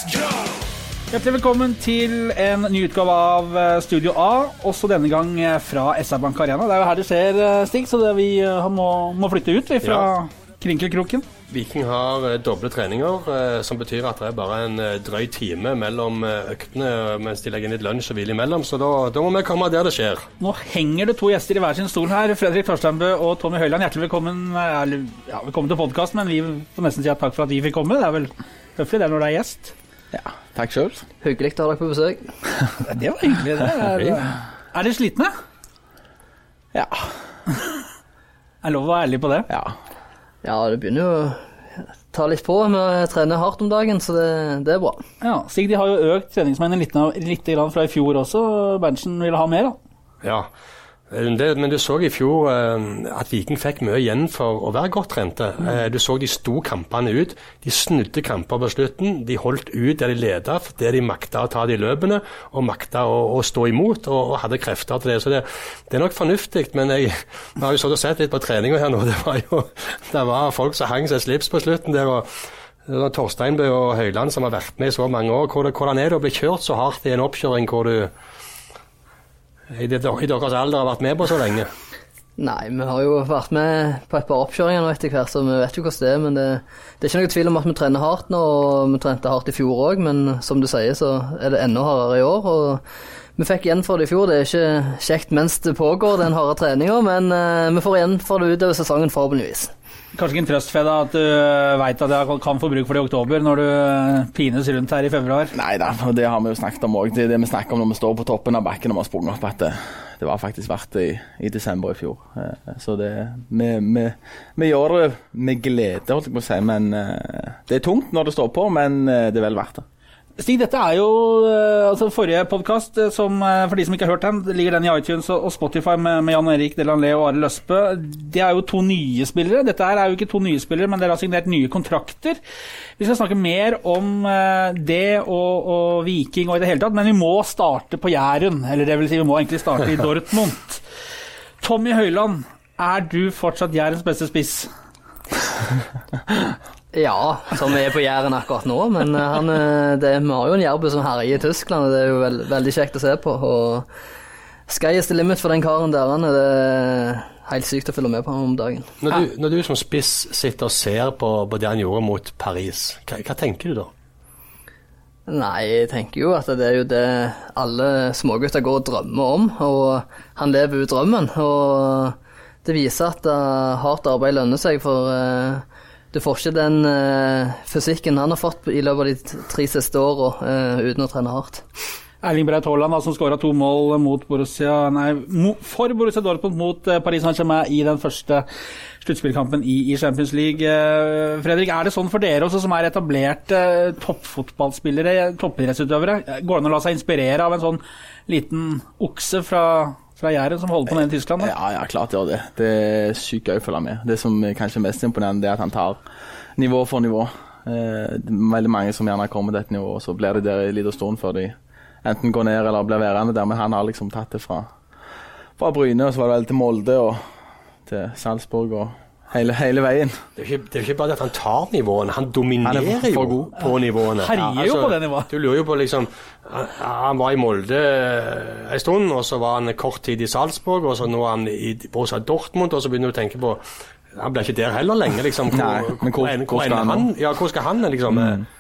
Hjertelig velkommen til en ny utgave av Studio A, også denne gang fra SR Bank Arena. Det jo her det skjer, Stig, så vi må flytte ut fra Krinkelkroken. Viking har doble treninger, som betyr at det bare en drøy time mellom øktene, mens de legger inn litt lunsj og hvile imellom, så da må vi komme der det skjer. Nå henger det to gjester i hver sin stol her, Fredrik Torsteinbø og Tommy Høiland. Hjertelig velkommen, velkommen til podcast, men vi får nesten si takk for at vi fikk komme. Det vel høflig det når det gjest. Ja, takk selv. Hyggelig å ha dere på besøk. Det var hyggelig. Er dere slitne? Ja. Er lov å være ærlig på det? Ja, det begynner jo å ta litt på. Vi trener hardt om dagen, så det bra. Ja, Stig, de har jo økt treningsmengden litt grann fra i fjor også. Berntsen ville ha mer, da. Ja, men du så i fjor at Viking fikk mye igjen for å være godt trente. Du så de sto kampene ut, de snudde kamper på slutten, de holdt ut der de ledet, der de maktet å ta de løpene, og maktet å stå imot, og hadde krefter til det. Så det nok fornuftig, men jeg har jo så sett litt på treningen her nå, det var folk som hang seg slips på slutten der, og Torsteinbø og Høiland som har vært med i så mange år. Hvordan det å bli kjørt så hardt i en oppkjøring hvor du i deres alder har vært med på så lenge? Nei, vi har jo vært med på et par oppkjøringer nå etter hvert, så vi vet jo hvordan det er, men det er ikke noe tvil om at vi trener hardt nå, og vi trente hardt i fjor også, men som du sier så er det enda hardere i år, og vi fikk igjen for det i fjor. Det er ikke kjekt mens det pågår den harde treningen, men vi får igjen for det utover sesongen forhåpentligvis. Kanskje ikke en trøst, Feda, at du vet at jeg kan få bruk for det i oktober når du pines rundt her i februar? Nei da, og det har vi jo snakket om også. Det er det vi snakker om når vi står på toppen av bakken og vi har sprunget opp, at det var faktisk verdt det i desember i fjor. Så vi gjør det med glede, holdt jeg på å si, men det er tungt når det står på, men det er vel verdt det. Stig, dette er jo forrige podcast, som for de som ikke har hørt den, ligger den i iTunes og Spotify med Jan Erik Delanlé og Arild Løsbø. Det er jo to nye spillere. Dette her er jo ikke to nye spillere, men dere har signert nye kontrakter. Vi skal snakke mer om det og Viking og i det hele tatt, men vi må starte på Jæren, eller det vil si vi må egentlig starte i Dortmund. Tommy Høiland, er du fortsatt Jærens beste spiss? Ja, som er på Jæren akkurat nå, men vi har jo en Jærbu som herjer i Tyskland, og det er jo veldig kjekt å se på, og sky is the limit for den karen der, det er helt sykt å følge med på ham om dagen. Når du som spiss sitter og ser på det han gjorde mot Paris, hva tenker du da? Nei, jeg tenker jo at det er jo det alle smågutter går og drømmer om, og han lever ut drømmen, og det viser at hardt arbeid lønner seg, for du får ikke den fysikken han har fått i løpet av de 3 siste årene uten å trene hardt. Erling Braut Haaland, som skåret 2 mål for Borussia Dortmund mot Paris Saint-Germain i den første sluttspillkampen i Champions League. Fredrik, er det sånn for dere også som er etablerte toppfotballspillere, toppidrettsutøvere? Går det an å la seg inspirere av en sånn liten okse fra Jæren som holder på nede i Tyskland? Da? Ja, klart gjør det. Det er sykt gøy å følge med. Det som er kanskje mest imponerende er at han tar nivå for nivå. Veldig mange som gjerne kommer til et nivå, og så blir det der i liten stund før de enten går ned eller blir værende der, men han har liksom tatt det fra Bryne, og så var det vel til Molde og til Salzburg og hele veien. Det er jo ikke bare at han tar nivåene, han dominerer jo på nivåene. Herjer jo på det nivået. Du lurer jo på liksom, han var i Molde en stund, og så var han kort tid i Salzburg, og så nå er han i Borussia Dortmund, og så begynner du å tenke på, han blir ikke der heller lenge, liksom. Hvor skal han liksom?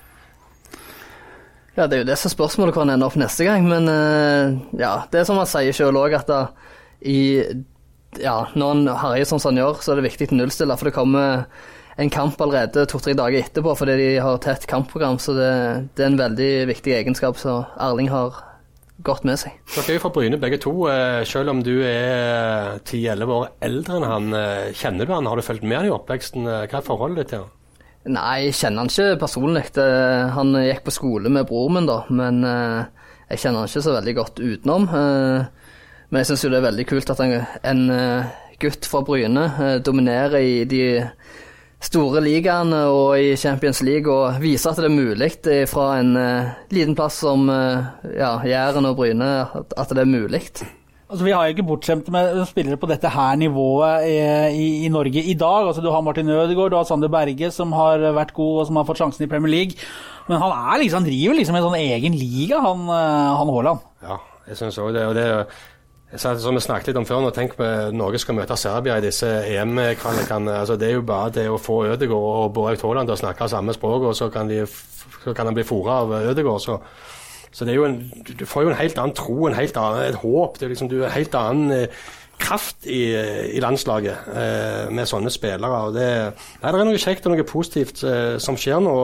Ja, det er jo det som spørsmålet kan ende opp neste gang, men ja, det er som han sier selv også, at når han herjer som han gjør, så er det viktig til nullstille, for det kommer en kamp allerede 2-3 dager etterpå, fordi de har tett kampprogram, så det er en veldig viktig egenskap som Erling har godt med seg. Dere er jo fra Bryne begge to, selv om du er 10-11 år eldre enn han. Kjenner du han? Har du følt med han i oppveksten? Hva er forholdet til han? Nei, jeg kjenner han ikke personlig. Han gikk på skole med bror min da, men jeg kjenner han ikke så veldig godt utenom. Men jeg synes jo det er veldig kult at en gutt fra Bryne dominerer i de store ligaene og i Champions League, og viser at det er mulig fra en liten plass som Jæren og Bryne, at det er mulig. Altså, vi har jo ikke bortskjemt med spillere på dette her nivået i Norge i dag. Altså, du har Martin Ødegaard, du har Sander Berge som har vært god og som har fått sjansen i Premier League. Men han driver liksom en sånn egen liga, han Haaland. Ja, jeg synes også det. Og det som vi snakket litt om før, når tenk på Norge skal møte Serbia i disse EM-kvalikene, altså det er jo bare det å få Ødegaard og Braut Haaland til å snakke samme språk, og så kan han bli foret av Ødegaard, så det er jo du får jo en helt annen tro, et håp, det er liksom, du er en helt annen kraft i landslaget med sånne spillere, og det er noe kjekt og noe positivt som skjer nå.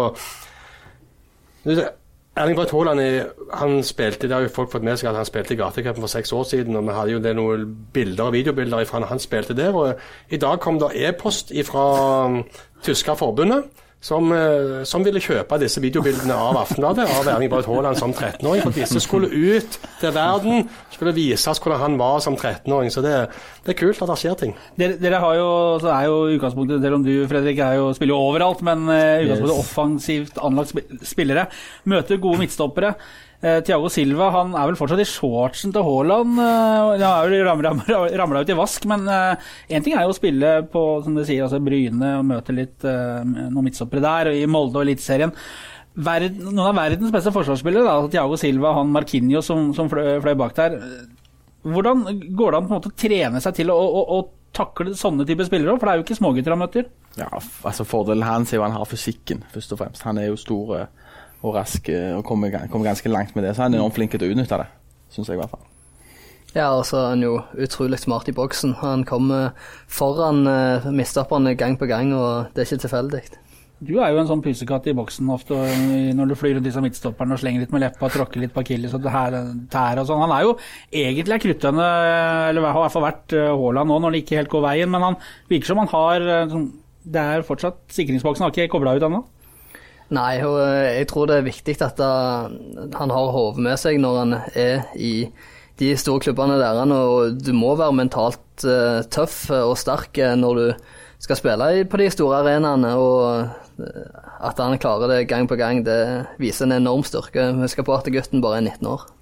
Erling Braut Haaland, han spilte, det har jo folk fått med seg at han spilte i Gatecupen for 6 år siden, og vi hadde jo noen bilder og videobilder fra når han spilte der, og i dag kom det e-post fra tyske forbundet, som ville kjøpe disse videobildene av Aftenbladet, av Erling Braut Haaland som 13-åring, for disse skulle ut til verden, skulle vises hvordan han var som 13-åring, så det er kult at det skjer ting. Dere har jo, så er jo utgangspunktet, selv om du, Fredrik, spiller jo overalt, men utgangspunktet offensivt anlagt spillere, møter gode midtstoppere. Thiago Silva, han er vel fortsatt i shortsen til Haaland, han er jo ramlet ut i vask, men en ting er jo å spille på, som du sier, altså Bryne og møte litt noen midtstoppere der, i Molde og Eliteserien. Noen av verdens beste forsvarsspillere, da, Thiago Silva, han Marquinhos som fløy bak der. Hvordan går det an på en måte å trene seg til å takle sånne typer spillere, for det er jo ikke smågutter han møter? Ja, altså fordelen hans er jo han har fysikken, først og fremst. Han er jo stor og rask, og kommer ganske langt med det, så han er enormt flink til å utnytte det, synes jeg i hvert fall. Ja, og så er han jo utrolig smart i boksen. Han kommer foran midtstopperne gang på gang, og det er ikke tilfeldig. Du er jo en sånn pusekatt i boksen ofte, når du flyr rundt disse midtstopperne og slenger litt med leppa, tråkker litt på akilles og tær og sånn. Han er jo egentlig kruttønne, eller har i hvert fall vært Haaland nå når det ikke helt går veien, men han virker som han har, det er fortsatt, sikringsboksen har ikke koblet ut ennå. Nei, og jeg tror det er viktig at han har hodet med seg når han er i de store klubbene der, og du må være mentalt tøff og sterk når du skal spille på de store arenaene, og at han klarer det gang på gang, det viser en enorm styrke. Husk på at gutten bare er 19 år.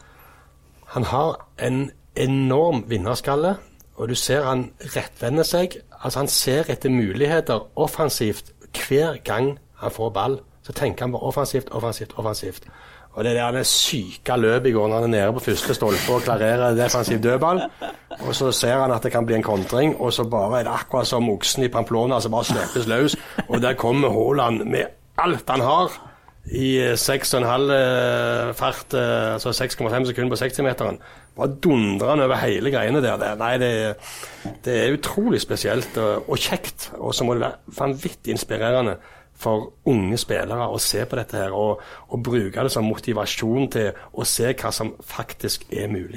Han har en enorm vinnerskalle, og du ser han rettvender seg, altså han ser etter muligheter offensivt hver gang han får ball, så tenker han på offensivt. Og det der syke løp i går når han er nede på første stolpe og klarerer defensiv dødball, og så ser han at det kan bli en kontring, og så bare er det akkurat som oksen i Pamplona, så bare slippes løs, og der kommer Haaland med alt han har i 6,5 fart, altså 6,5 sekunder på 60-meteren. Bare dundrer han over hele greiene der. Nei, det er utrolig spesielt og kjekt, og så må det være vanvittig inspirerende for unge spillere å se på dette her, og bruke det som motivasjon til å se hva som faktisk er mulig.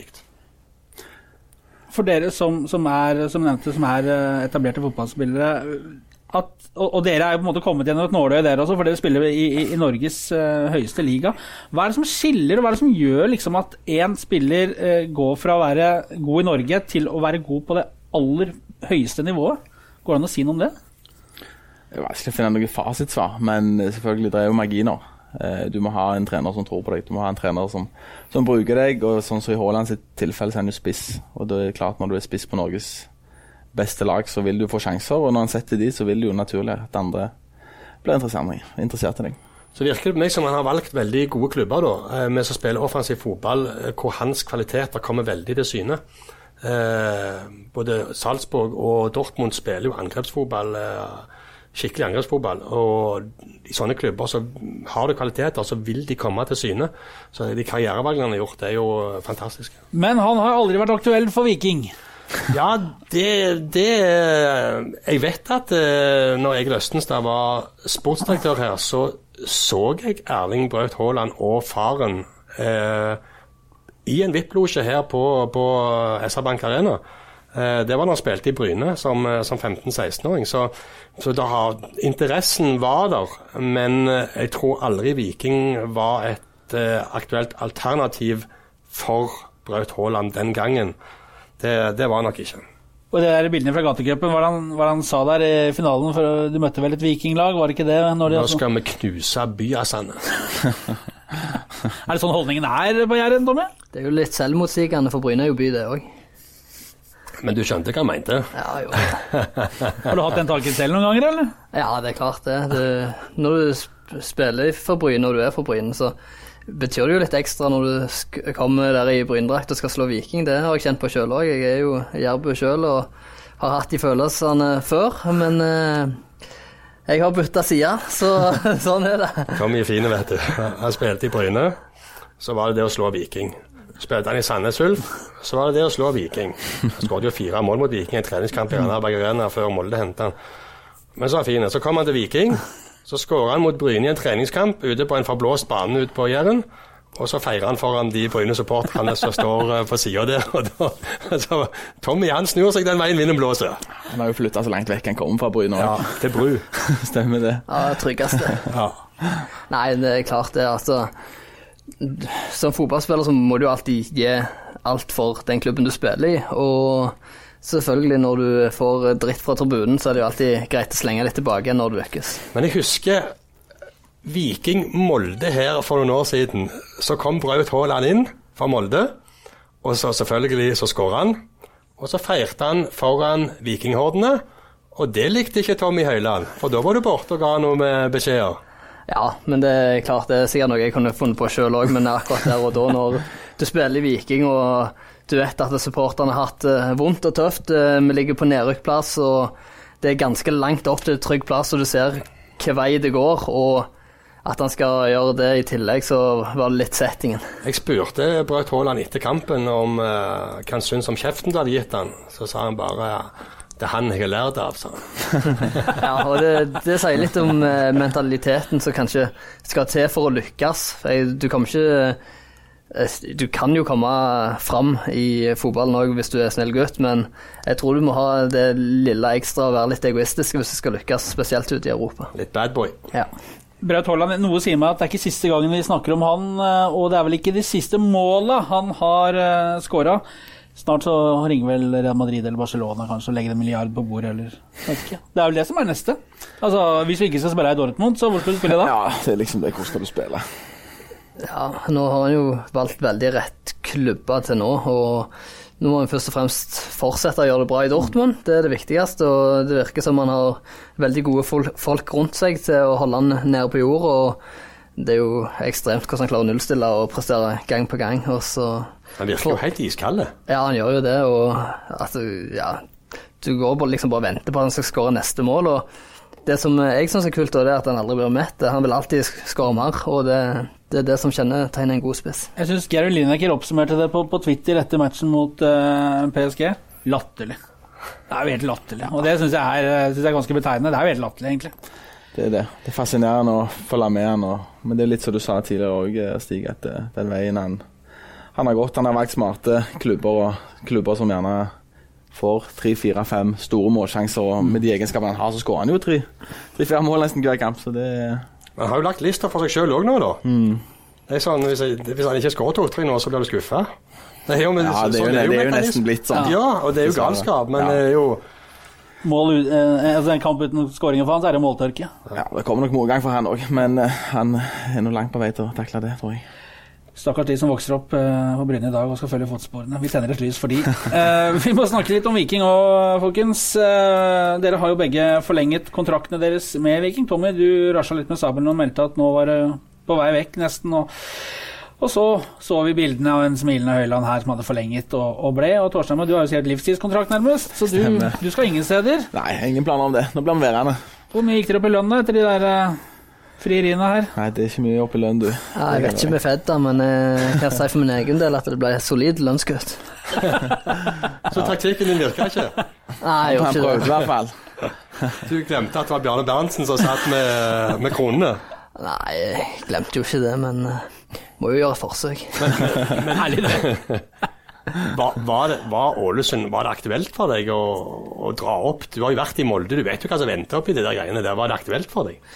For dere som er etablerte fotballspillere, og dere er jo på en måte kommet gjennom et nåløye der også, for dere spiller i Norges høyeste liga. Hva er det som skiller, og hva er det som gjør liksom at en spiller går fra å være god i Norge til å være god på det aller høyeste nivået? Går det an å si noe om det? Det er vanskelig å finne noe fasitsvar, men selvfølgelig det er jo magi nå. Du må ha en trener som tror på deg, du må ha en trener som bruker deg, og sånn som i Haaland sitt tilfelle så er han jo spiss, og det er klart når du er spiss på Norges beste lag, så vil du få sjanser, og når han setter de, så vil det jo naturlig at andre blir interessert i deg. Så virker det på meg som han har valgt veldig gode klubber da, med å spille offensiv fotball, hvor hans kvaliteter kommer veldig til syne. Både Salzburg og Dortmund spiller jo angrepsfotball, skikkelig angrepsfotball, og i sånne klubber så har du kvaliteter, så vil de komme til syne. Så de karrierevalgene han har gjort, det er jo fantastisk. Men han har aldri vært aktuell for Viking. Ja, jeg vet at når Egil Østenstad var sportsdirektør her, så jeg Erling Braut Haaland og faren i en VIP-losje her på SR Bank Arena. Det var når han spilte i Bryne som 15-16-åring, så interessen var der, men jeg tror aldri Viking var et aktuelt alternativ for Braut Haaland den gangen. Det var nok ikke. Og det der bildene fra Gatecupen, hva han sa der i finalen, for du møtte vel et vikinglag, var det ikke det? Nå skal vi knuse byasene. Er det sånn holdningen er på Jæren, Tommy? Det er jo litt selvmotsigende, for Bryne er jo by det også. Men du skjønte hva han mente? Ja, jo. Har du hatt den tanken selv noen ganger, eller? Ja, det er klart det. Når du spiller for Bryn, når du er for Bryn, så betyr det jo litt ekstra når du kommer der i Bryndrakt og skal slå Viking. Det har jeg kjent på selv også. Jeg er jo Jærbu selv og har hatt de følelsene før, men jeg har byttet side, så sånn er det. Kom i fine, vet du. Han spilte i Bryne, så var det å slå Viking. Spilte han i Sandnes Ulf, så var det å slå Viking. Han skåret jo 4 mål mot Viking i en treningskamp i Randaberg Arena før Molde hentet han. Men så var det fine. Så kom han til Viking, så skåret han mot Bryne i en treningskamp ute på en forblåst bane ute på Jæren, og så feirer han foran de Bryne-supporterne som står på siden der. Og da, så Tommy han snur seg den veien vinden blåser. Han har jo flyttet så langt vekk han kommer fra Bryne. Ja, til Bru. Stemmer det. Ja, det tryggeste. Ja. Nei, det er klart det, altså. Som fotballspiller så må du alltid gi alt for den klubben du spiller i, og selvfølgelig når du får dritt fra tribunen, så er det jo alltid greit å slenge litt tilbake når du lykkes. Men jeg husker Viking Molde her for noen år siden, så kom Braut Haaland inn fra Molde, og så selvfølgelig så skåret han, og så feirte han foran Vikinghordene, og det likte ikke Tommy Høiland, for da var du borte og ga noe med beskjeder. Ja, men det er klart, det er sikkert noe jeg kunne funnet på selv også, men akkurat der og da, når du spiller i Viking, og du vet at supporterne har hatt vondt og tøft, vi ligger på nedrykkplass, og det er ganske langt opp til trygg plass, og du ser hva vei det går, og at han skal gjøre det i tillegg, så var det litt settingen. Jeg spurte Braut Haaland etter kampen om hva han synes om kjeften du hadde gitt han, så sa han bare... Det er han jeg har lært av, så. Ja, og det sier litt om mentaliteten som kanskje skal til for å lykkes. Du kan jo komme fram i fotballen også hvis du er snill gutt, men jeg tror du må ha det lille ekstra og være litt egoistisk hvis du skal lykkes, spesielt ute i Europa. Litt bad boy. Ja. Braut Haaland, noe sier meg at det er ikke siste gangen vi snakker om han, og det er vel ikke de siste målene han har skåret. Snart så ringer vel Real Madrid eller Barcelona kanskje og legger en milliard på bordet, eller vet ikke. Det er vel det som er neste. Altså, hvis vi ikke skal spille i Dortmund, så hvor skal du spille da? Ja, det er liksom det. Hvor skal du spille? Ja, nå har han jo valgt veldig rett klubber til nå, og nå må han først og fremst fortsette å gjøre det bra i Dortmund. Det er det viktigste, og det virker som han har veldig gode folk rundt seg til å holde han nede på jord, og det er jo ekstremt hvordan han klarer å nullstille og prestere gang på gang, og så... Han virker jo helt iskalle. Ja, han gjør jo det, og altså, ja, du går liksom bare og venter på at han skal skåre neste mål, og det som jeg synes er kult, det er at han aldri blir mett. Han vil alltid skåre mer, og det er det som kjennetegner en god spiss. Jeg synes Gary Lineker oppsummerte det på Twitter etter matchen mot PSG. Latterlig. Det er jo helt latterlig, og det synes jeg er ganske betegnende. Det er jo helt latterlig, egentlig. Det er det. Det er fascinerende å følge med han, men det er litt som du sa tidligere også, Stig, at den veien han har gått. Han har valgt smarte klubber, og klubber som gjerne får 3, 4, 5 store målsjanser, og med de egenskapene han har, så skårer han jo 3-4 mål nesten hver kamp, så det... Han har jo lagt lister for seg selv også nå, da. Det er sånn, hvis han ikke skårer 2-3 nå, så blir du skuffet. Det er jo nesten blitt sånn. Ja, og det er jo galskap, men det er jo... altså en kamp uten skåringer for han, så er det måltørke. Ja, det kommer nok målgang for han også, men han er nok langt på vei til å takle det, tror jeg. Stakkars de som vokser opp på Brynne i dag og skal følge fotsporene. Vi tenner et lys for de. Vi må snakke litt om Viking også, folkens. Dere har jo begge forlenget kontraktene deres med Viking. Tommy, du rasja litt med sabelen og meldte at nå var det på vei vekk nesten. Og så vi bildene av en smilende Høiland her som hadde forlenget og ble. Og Torstein, du har jo sikkert livstidskontrakt nærmest, så du skal ingen steder. Nei, ingen planer om det. Nå blir vi værende. Hvor mye gikk dere opp i lønn da, etter de der... frieriene her? Nei, det er ikke mye opp i lønn, du. Ja, jeg vet ikke med Fed da, men jeg kan si for min egen del at det ble solid lønnskutt. Så taktikken din virker ikke? Nei, jeg gjorde ikke det. I hvert fall. Du glemte at det var Bjarne Berntsen som satt med kronene? Nei, jeg glemte jo ikke det, men må jo gjøre forsøk. Men herlig det. Var Ålesund, var det aktuelt for deg å dra opp? Du har jo vært i Molde, du vet jo hva som venter opp i de der greiene der. Var det aktuelt for deg?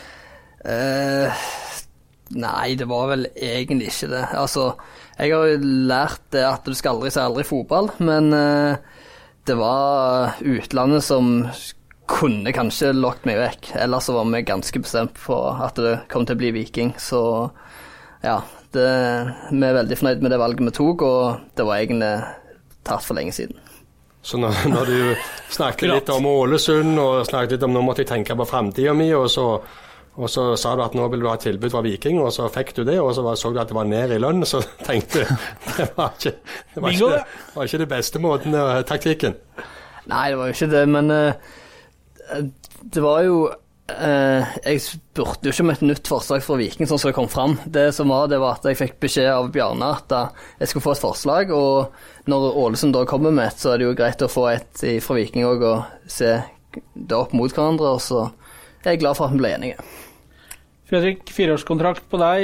Nei, det var vel egentlig ikke det. Altså, jeg har jo lært det at du skal aldri si aldri fotball, men det var utlandet som kunne kanskje lagt meg vekk. Ellers så var vi ganske bestemt på at det kom til å bli Viking, så ja, vi er veldig fornøyd med det valget vi tok, og det var egentlig tatt for lenge siden. Så når du snakket litt om Ålesund, og snakket litt om nå måtte jeg tenke på fremtiden min, og så sa du at nå vil du ha et tilbud fra Viking, og så fikk du det, og så så du at det var ned i lønn, så tenkte du, det var ikke det beste måten, taktikken. Nei, det var jo ikke det, men det var jo jeg spurte jo ikke om et nytt forslag fra Viking sånn som det kom fram. Det som var at jeg fikk beskjed av Bjarne at jeg skulle få et forslag, og når Ålesund da kommer med et, så er det jo greit å få et fra Viking også, og se det opp mot hverandre, og så er jeg glad for at vi ble enige. Fredrik, 4-årskontrakt på deg.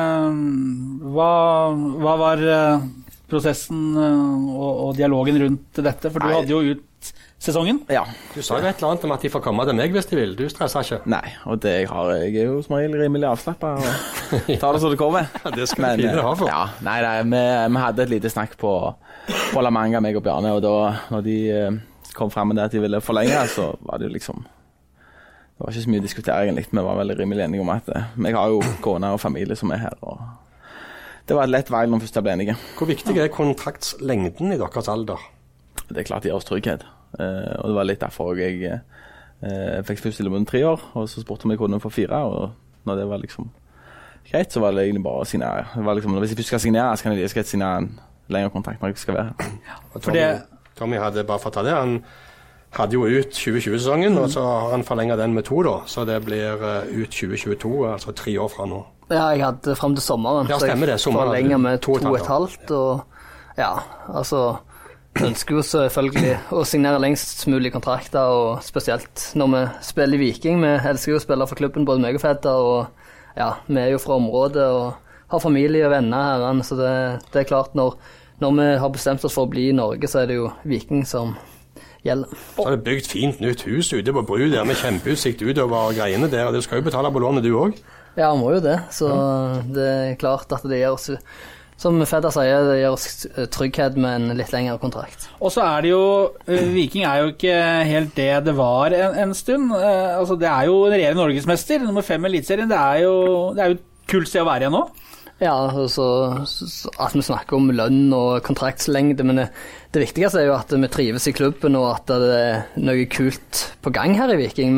Hva var prosessen og dialogen rundt dette? For du hadde jo ut sesongen. Ja. Du sa jo et eller annet om at de får komme til meg hvis de vil. Du stresser ikke. Nei, og jeg er jo som regel rimelig avslappet og tar det så det kommer. Ja, det skal vi fine ha for. Ja, nei, vi hadde et lite snakk på La Manga, meg og Bjarne, og da når de kom frem med det at de ville forlenge, så var det jo liksom det var ikke så mye å diskutere egentlig. Vi var veldig rimelig enige om at jeg har jo kone og familie som er her, og det var et lett valg når først jeg ble enige. Hvor viktig er kontraktslengden i deres alder? Det er klart det gir oss trygghet. Og det var litt derfor jeg fikk først tilbud om 3 år, og så spurte om jeg kunne få 4, og når det var liksom greit, så var det egentlig bare å signere. Det var liksom, hvis jeg først skal signere, så kan jeg like signere en lengre kontrakt når jeg skal være her. Ja, Tommy hadde bare fått ta det. Han hadde jo ut 2020-sesongen, og så har han forlenget den med 2 da, så det blir ut 2022, altså 3 år fra nå. Ja, jeg hadde frem til sommeren, ja, stemmer det. Så jeg forlenget med 2,5, og ja, altså ønsker jo selvfølgelig å signere lengst mulig kontrakter, og spesielt når vi spiller i Viking. Vi elsker jo å spille for klubben, både meg og Fedder, og ja, vi er jo fra området og har familie og venner her, så det er klart når vi har bestemt oss for å bli i Norge, så er det jo Viking som gjelder. Så har du bygd fint nytt hus ute på Bru der med kjempeutsikt utover greiene der, og du skal jo betale på lånet du også. Ja, må jo det, så det er klart at det gjør oss, som Fedder sier, det gjør oss trygghet med en litt lengre kontrakt. Og så er det jo, Viking er jo ikke helt det var en stund. Altså, det er jo en regjerende norgesmester, nummer 5 i Eliteserien. Det er jo et kult sted å være igjen nå. Ja, så at vi snakker om lønn og kontraktslengde, men det viktigste er jo at vi trives i klubben, og at det er noe kult på gang her i Viking.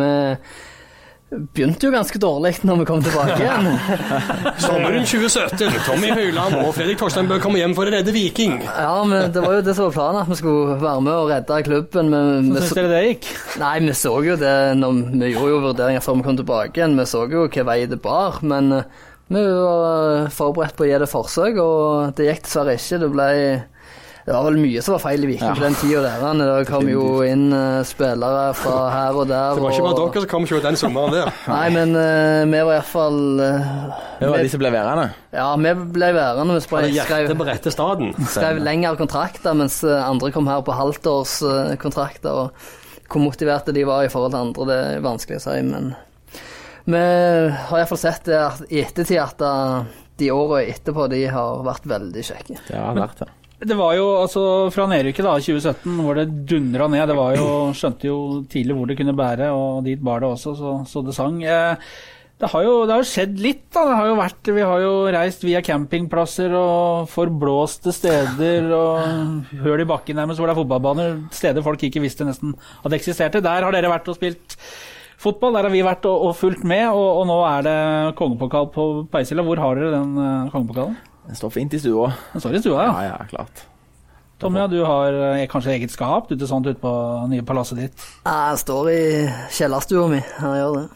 Vi begynte jo ganske dårlig når vi kom tilbake igjen. Sommeren 2017, Tommy Høyland og Fredrik Torstein bør komme hjem for å redde Viking. Ja, men det var jo det som var planen, at vi skulle være med og redde klubben. Hvordan synes dere det gikk? Nei, vi så jo det, vi gjorde jo vurderinger før vi kom tilbake igjen. Vi så jo hva vei det bar, men vi var forberedt på å gi det forsøk, og det gikk dessverre ikke. Det var vel mye som var feil i Viking på den tiden der. Det kom jo inn spillere fra her og der. Det var ikke bare dere som kom ikke ut den sommeren der. Nei, men vi var i hvert fall... Det var de som ble værende. Ja, vi ble værende. Vi hjertet på rette staden. Skrev lengre kontrakter, mens andre kom her på halvtårs kontrakter, og hvor motiverte de var i forhold til andre, det er vanskelig å si, men... Vi har i hvert fall sett det i ettertid at de årene etterpå de har vært veldig kjekke. Det har vært det. Det var jo altså fra nedrykket da, 2017, hvor det dundret ned. Det var jo, skjønte jo tidlig hvor det kunne bære, og dit bar det også, så det sang. Det har jo skjedd litt da. Vi har jo reist via campingplasser og forblåste steder og høl i bakken nærmest hvor det er fotballbaner, steder folk ikke visste nesten at det eksisterte. Der har dere vært og spilt fotball, der har vi vært og fulgt med, og nå er det kongepokal på Peisela. Hvor har dere den kongepokalen? Den står fint i stua. Den står i stua, ja? Ja, klart. Tommy, du har kanskje eget skap ute på nye palasset ditt? Ja, den står i kjellerstua mi. Jeg gjør det.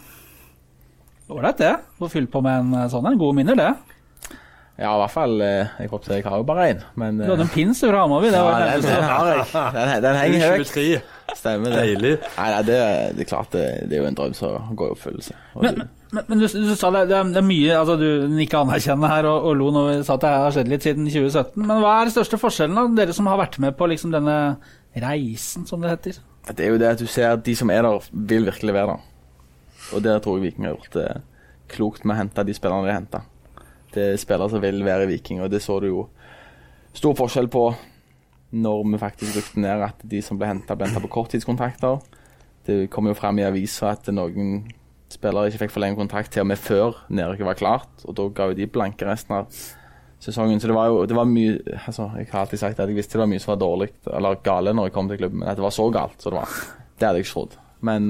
Ålreit det. Få fylle på med en sånn, en god minner det. Ja, i hvert fall, jeg håper jeg har jo bare en. Men, du hadde en pins fra Hammarby, det var den har jeg. Den henger høyt. 23. Stemmer det. Deilig. Nei, det er klart, det er jo en drøm som går i oppfyllelse. Men du sa det er mye, altså du ikke anerkjenner her og lo når vi sa at det har skjedd litt siden 2017, men hva er den største forskjellen av dere som har vært med på liksom denne reisen, som det heter? Det er jo det at du ser at de som er der vil virkelig være der. Og det tror jeg Viking har gjort klokt med å hente de spillerne de har hentet. Det er spillere som vil være i Viking, og det så du jo stor forskjell på når vi faktisk rykte ned at de som ble hentet på korttidskontrakter. Det kom jo frem i aviser at noen spillere ikke fikk forlenge kontrakt til og med før nedrykket var klart, og da ga jo de blanke resten av sesongen. Så det var mye, altså, jeg har alltid sagt at jeg visste det var mye som var dårlig, eller gale når jeg kom til klubben, men at det var så galt, så det hadde jeg ikke trodd. Men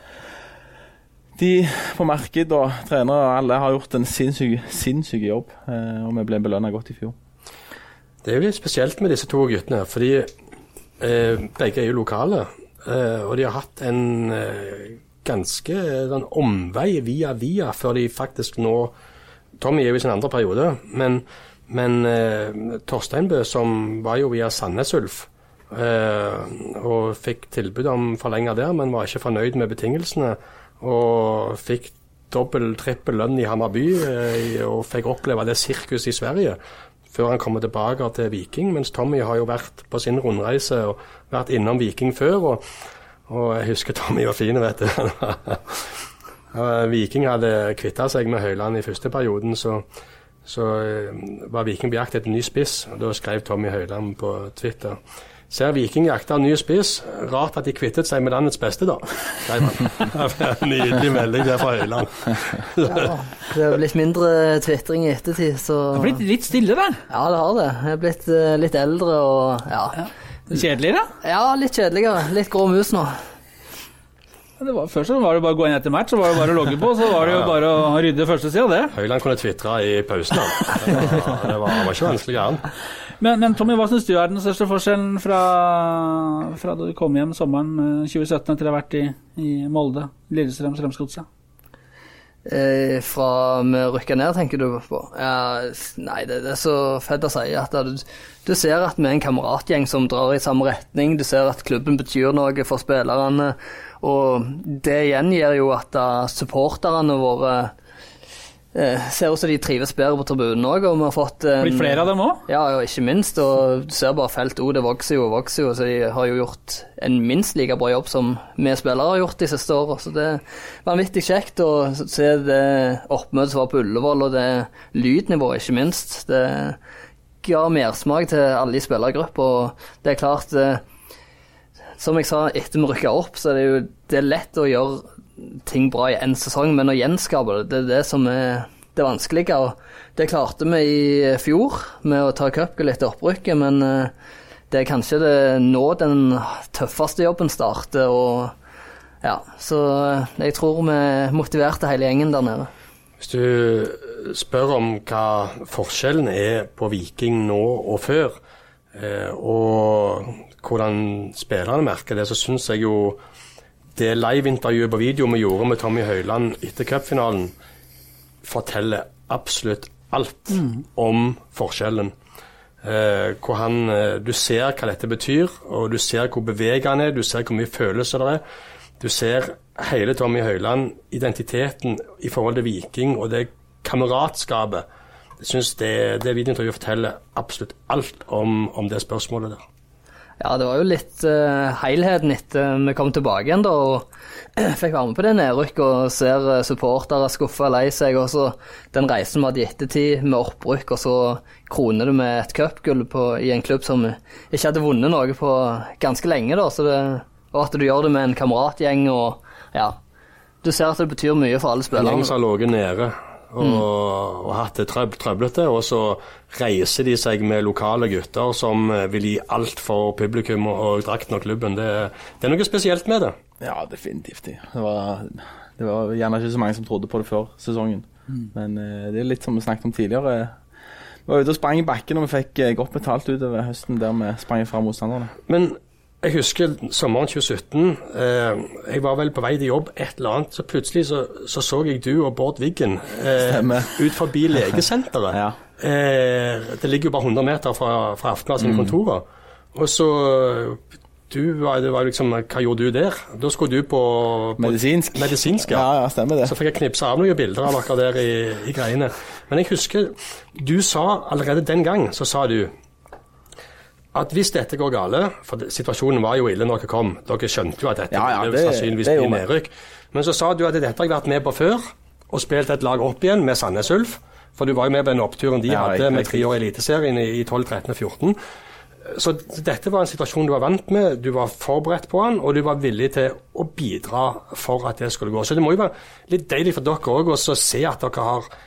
de på marked og trenere og alle har gjort en sinnssyk jobb, og vi ble belønnet godt i fjor. Det er jo litt spesielt med disse to guttene, fordi begge er jo lokale, og de har hatt en ganske omvei via før de faktisk nå, Tommy er jo i sin andre periode, men Torsteinbø, som var jo via Sandnes Ulf, og fikk tilbud om forlenger der, men var ikke fornøyd med betingelsene, og fikk trippel lønn i Hammarby, og fikk oppleve det sirkus i Sverige, før han kommer tilbake til Viking, mens Tommy har jo vært på sin rundreise og vært innom Viking før, og jeg husker Tommy var fin, vet du. Viking hadde kvittet seg med Høyland i første perioden, så var Viking på jakt etter en ny spiss, og da skrev Tommy Høyland på Twitter: Ser Viking jakta en ny spiss, rart at de kvittet seg med landets beste da. Nydelig melding der fra Høyland. Ja, det har blitt mindre twittring i ettertid, så... Det har blitt litt stille der. Ja, det har det. Jeg har blitt litt eldre og, ja. Kjedeligere? Ja, litt kjedeligere. Litt grå mus nå. Først så var det bare å gå inn etter match, så var det bare å logge på, så var det jo bare å rydde første siden av det. Høyland kunne twittre i pausen da. Det var ikke vanskelig grann. Men Tommy, hva synes du er den største forskjellen fra da du kom hjem sommeren 2017 etter å ha vært i Molde, Lillestrøm, Strømsgodset? Fra vi rykket ned, tenker du på? Ja, nei, det er så fett å si at du ser at vi er en kameratgjeng som drar i samme retning, du ser at klubben betyr noe for spillerne, og det igjen gjør jo at supporterne våre ser også de trives bedre på tribunen også, og vi har fått blitt flere av dem også? Ja, ikke minst, og du ser bare felt det vokser jo, så de har jo gjort en minst like bra jobb som vi spillere har gjort de siste årene, så det var vanvittig kjekt å se det oppmøtet som var på Ullevål, og det lydnivået ikke minst. Det ga mersmak til alle i spillergrupper, og det er klart, som jeg sa, etter vi rykket opp, så det er lett å gjøre ting bra i en sesong, men å gjenskape det er det som er det vanskelige, og det klarte vi i fjor med å ta cupgull etter opprykket, men det er kanskje nå den tøffeste jobben starter, og ja, så jeg tror vi motiverte hele gjengen der nede. Hvis du spør om hva forskjellen er på Viking nå og før, og hvordan spillerne merker det, så synes jeg jo det live-intervjuet på video vi gjorde med Tommy Høyland etter cupfinalen forteller absolutt alt om forskjellen. Du ser hva dette betyr, og du ser hvor beveget han er, du ser hvor mye følelser det er. Du ser hele Tommy Høyland, identiteten i forhold til Viking, og det kameratskapet. Jeg synes det videointervjuet forteller absolutt alt om det spørsmålet der. Ja, det var jo litt helheten etter vi kom tilbake igjen da, og fikk være med på det nedrykk og ser supportere skuffe lei seg, og så den reisen vi hadde i ettertid med opprykk, og så kroner det med et cupgull i en klubb som ikke hadde vunnet noe på ganske lenge da, og at du gjør det med en kameratgjeng, og ja, du ser at det betyr mye for alle spillere. En gjeng som har ligget nede og hatt det trøblete, og så reiser de seg med lokale gutter som vil gi alt for publikum og drakten og klubben. Det er noe spesielt med det. Ja, definitivt. Det var gjerne ikke så mange som trodde på det før sesongen. Men det er litt som vi snakket om tidligere. Vi var ute og sprang i bakken, og vi fikk godt betalt utover høsten der vi sprang fra motstanderne. Men jeg husker sommeren 2017, jeg var vel på vei til jobb et eller annet, så plutselig så jeg du og Bård Wiggen ut forbi legesenteret. Ja. Det ligger jo bare 100 meter fra Aftenbladet sine kontorer. Og så, det var liksom, hva gjorde du der? Da skulle du på medisinsk, ja. Ja, stemmer det. Så fikk jeg knipse av noen bilder av dere der i greiene. Men jeg husker, du sa allerede den gang, så sa du, at hvis dette går gale, for situasjonen var jo ille når dere kom, dere skjønte jo at dette ville sannsynligvis bli nedrykk, men så sa du at dette har jeg vært med på før, og spilt et lag opp igjen med Sandnes Ulf, for du var jo med på den oppturen de hadde med 3 år i eliteserien i 12, 13 og 14. Så dette var en situasjon du var vant med, du var forberedt på den, og du var villig til å bidra for at det skulle gå. Så det må jo være litt deilig for dere også å se at dere har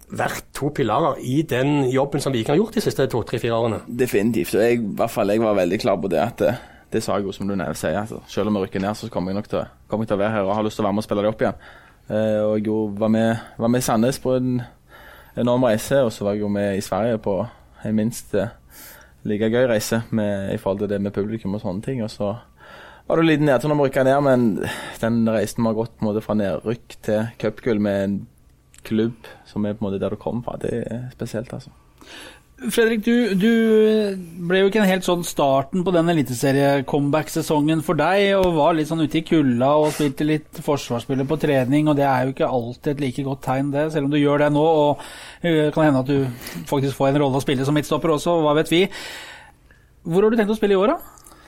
vært to pilarer i den jobben som Viking har gjort de siste 2-3-4 årene. Definitivt, og i hvert fall jeg var veldig klar på det, at det sa jeg jo som du sier, altså, selv om jeg rykker ned, så kommer jeg nok til å være her og har lyst til å være med og spille det opp igjen. Og jeg jo var med i Sandnes på en enorm reise, og så var jeg jo med i Sverige på en minst like gøy reise i forhold til det med publikum og sånne ting, og så var det litt nedtur når vi rykket ned, men den reisen har gått på en måte fra nedrykk til cupgull med en klubb som på en måte der du kom fra. Det spesielt, altså. Fredrik, du ble jo ikke en helt sånn starten på den eliteserie-comeback-sesongen for deg, og var litt sånn ute i kulda og spilte litt forsvarsspiller på trening, og det jo ikke alltid et like godt tegn det, selv om du gjør det nå, og kan hende at du faktisk får en rolle å spille som midtstopper også, hva vet vi. Hvor har du tenkt å spille i år da?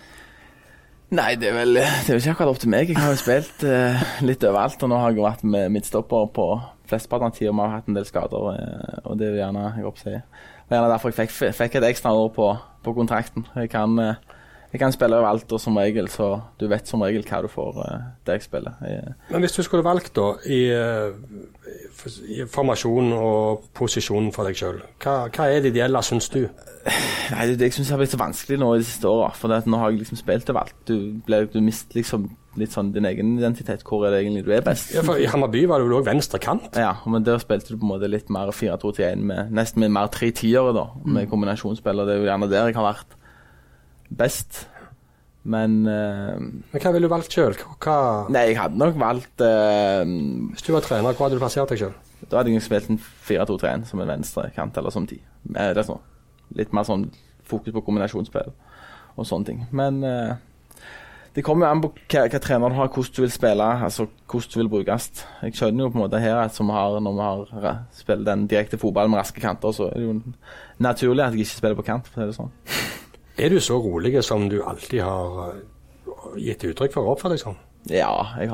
Nei, det er vel ikke akkurat opp til meg. Jeg har jo spilt litt overalt, og nå har jeg vært med midtstopper på flesteparten av tiden, og vi har hatt en del skader, og det vil gjerne jeg oppsi. Og gjerne derfor jeg fikk et ekstra år på kontrakten. Jeg kan spille overalt, og som regel, så du vet som regel hva du får der jeg spiller. Men hvis du skulle valgt da, i formasjon og posisjon for deg selv, hva det ideelle, synes du? Nei, jeg synes det har blitt så vanskelig nå i de siste årene, for nå har jeg liksom spilt overalt. Du mister liksom litt sånn din egen identitet. Hvor det egentlig du best? Ja, for i Hammarby var du jo også venstre kant. Ja, men der spilte du på en måte litt mer 4-2-1 nesten med mer 3 tiere da, med kombinasjonsspill, og det jo gjerne der jeg har vært best. Men hva ville du valgt selv? Nei, jeg hadde nok valgt hvis du var trener, hva hadde du plassert deg selv? Da hadde jeg spilt en 4-2-1 som en venstre kant, eller som 10. Det sånn. Litt mer sånn fokus på kombinasjonsspill og sånne ting. Men det kommer jo an på hva trener du har, hvordan du vil spille, altså hvordan du vil brukes. Jeg skjønner jo på en måte her at når vi har spilt den direkte fotball med raske kanter, så det jo naturlig at jeg ikke spiller på kant, for det sånn. Du så rolig som du alltid har gitt uttrykk for å oppføre deg sånn? Ja,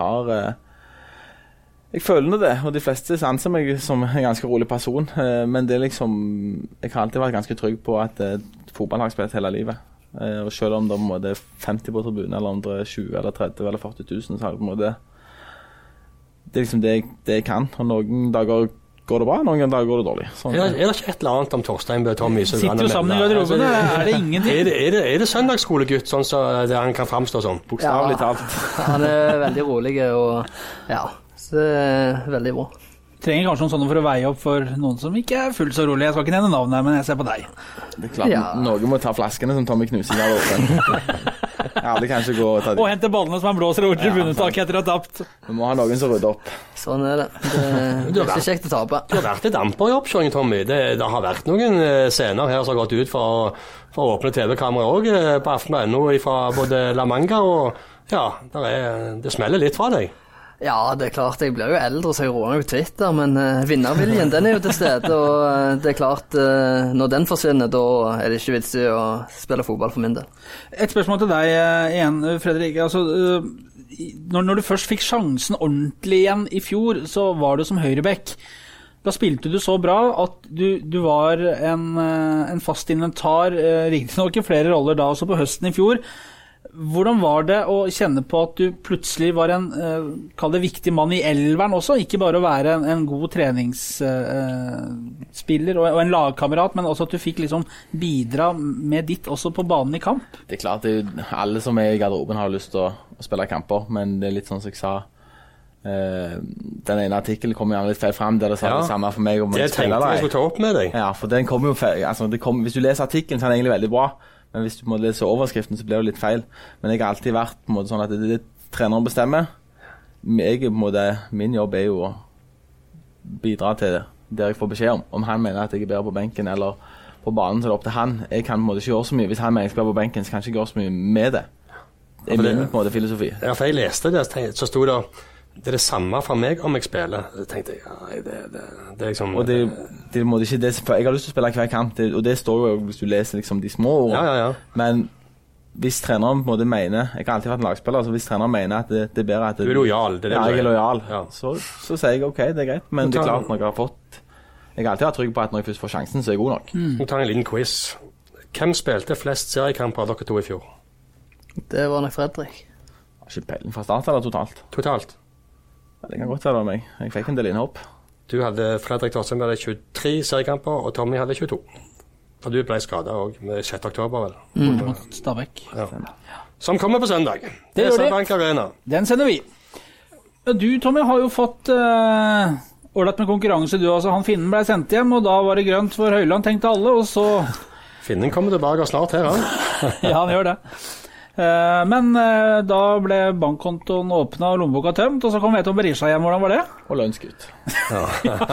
jeg føler det, og de fleste anser meg som en ganske rolig person, men det liksom, jeg har alltid vært ganske trygg på at fotball har jeg spilt hele livet. Og selv om det er 50 på tribunen, eller om det er 20 eller 30 eller 40 000, så har jeg på en måte det liksom det jeg kan, og noen dager går det bra, noen dager går det dårlig. Sånn. Det ikke et eller annet om Torstein Bø Tommy? Sitter jo sammen i garderobene, det ingenting? Det søndagsskolegutt, sånn så det han kan fremstå som? Bokstavelig talt. Han veldig rolig, og ja, så det veldig bra. Trenger kanskje noen sånne for å veie opp for noen som ikke fullt så rolig. Jeg skal ikke nevne navnet, men jeg ser på deg. Det klart, noen må ta flaskene som Tommy knuser der oppe. Ja, det kan ikke gå og ta og hente ballene som han blåser over tribunetaket etter å ha tapt. Vi må ha noen som rydder opp. Sånn det. Det ikke kjekt å tape. Du har vært et damper i oppkjøring, Tommy. Det har vært noen scener her som har gått ut for å åpne TV-kamera også på Aften.no fra både La Manga og ja, det smeller litt fra deg. Ja, det klart, jeg blir jo eldre, så jeg roer meg på Twitter, men vinnerviljen, den jo til stede, og det klart, når den forsvinner, da det ikke vits i å spille fotball for min del. Et spørsmål til deg igjen, Fredrik. Altså, når du først fikk sjansen ordentlig igjen i fjor, så var du som høyrebekk. Da spilte du så bra at du var en fast inventar, riktig nok i flere roller da, også på høsten i fjor. Hvordan var det å kjenne på at du plutselig var en viktig mann i elveren også, ikke bare å være en god treningsspiller og en lagkamerat, men også at du fikk liksom bidra med ditt også på banen i kamp? Det klart, alle som i garderoben har lyst til å spille kamper, men det litt sånn som jeg sa, den ene artikkelen kom gjerne litt feil frem, der det sa det samme for meg om det tenkte jeg skulle ta opp med deg. Ja, for den kom jo feil, altså, hvis du leser artikkelen så er det egentlig veldig bra, men hvis du må lese overskriften, så blir det litt feil. Men jeg har alltid vært på en måte sånn at det treneren bestemmer. Min jobb jo å bidra til det, der jeg får beskjed om han mener at jeg bedre på benken, eller på banen, så det opp til han. Jeg kan på en måte ikke gjøre så mye. Hvis han mener jeg skal være på benken, så kan jeg ikke gjøre så mye med det. Det min på en måte filosofi. Ja, for jeg leste det, så stod det det det samme for meg om jeg spiller. Det tenkte jeg, det liksom... Og det må ikke det, for jeg har lyst til å spille hver kamp, og det står jo hvis du leser liksom de små ordene. Ja. Men hvis treneren på en måte mener, jeg har alltid vært en lagspiller, så hvis treneren mener at det er bedre at... Du lojal, det ja, jeg lojal. Ja. Så sier jeg ok, det greit, men det klart når jeg har fått... Jeg har alltid vært trygg på at når jeg først får sjansen, så jeg god nok. Nå tar jeg en liten quiz. Hvem spilte flest seriekamper av dere to i fjor? Det var nok Fredrik. Har ikke peiling fra start eller totalt? Totalt. Det kan godt være meg. Jeg fikk en del innhopp. Du hadde Fredrik Torsheim hadde 23 seriekamper, og Tommy hadde 22. Og du ble skadet også med 6. oktober, vel? Stabæk. Ja. Som kommer på søndag. Det gjør de. Bank Arena. Den sender vi. Du, Tommy, har jo fått ordnet med konkurranse, du også. Han Finnen ble sendt hjem, og da var det grønt for Høyland, tenkte alle, og så... Finnen kommer tilbake snart her, han. Ja, han gjør det. Men da ble bankkontoen åpnet og lommeboka tømt, og så kom Veton Berisha hjem. Hvordan var det? Og lønnskutt. Ja.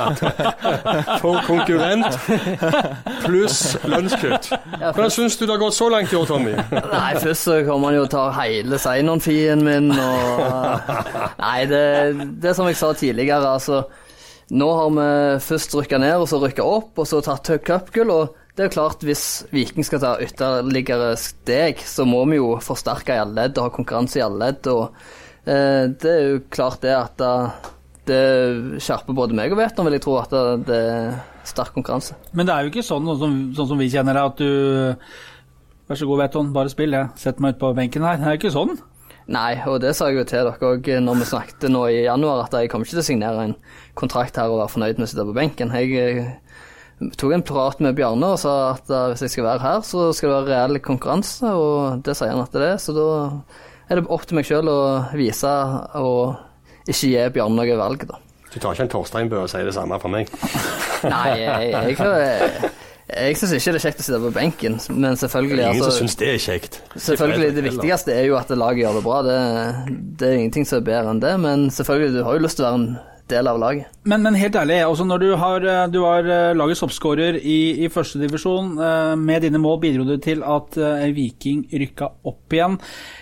For konkurrent pluss lønnskutt. Hvordan synes du det har gått så langt i år, Tommy? Nei, først så kommer man jo ta hele Seinon-fien min, og... Nei, det som jeg sa tidligere, altså... Nå har vi først rykket ned, og så rykket opp, og så tatt cupgull, og det er jo klart, hvis Viking skal ta ytterligere steg, så må vi jo forsterke i alle ledd og ha konkurranse i alle ledd, og det er jo klart det at det skjerper både meg og Veton, vil jeg tro at det er sterk konkurranse. Men det er jo ikke sånn som vi kjenner deg, at du, vær så god Veton, bare spill, jeg setter meg ut på benken her. Det er jo ikke sånn. Nei, og det sa jeg jo til dere også når vi snakket nå i januar, at jeg kommer ikke til å signere en kontrakt her og være fornøyd med å sitte på benken. Jeg tok en prat med Bjarne og sa at hvis jeg skal være her, så skal det være reell konkurranse, og det sier han at det er, så da er det opp til meg selv å vise og ikke gi Bjarne noe valg da. Du tar ikke en Torstein Bø og sier det samme for meg? Nei, jeg synes ikke det er kjekt å sitte på benken, men selvfølgelig... Det er ingen som synes det er kjekt. Selvfølgelig, det viktigste er jo at laget gjør det bra. Det er ingenting som er bedre enn det, men selvfølgelig, du har jo lyst til å være en del av laget. Men helt ærlig, også når du var lagets oppskårer i første divisjon, med dine mål bidro du til at Viking rykket opp igjen.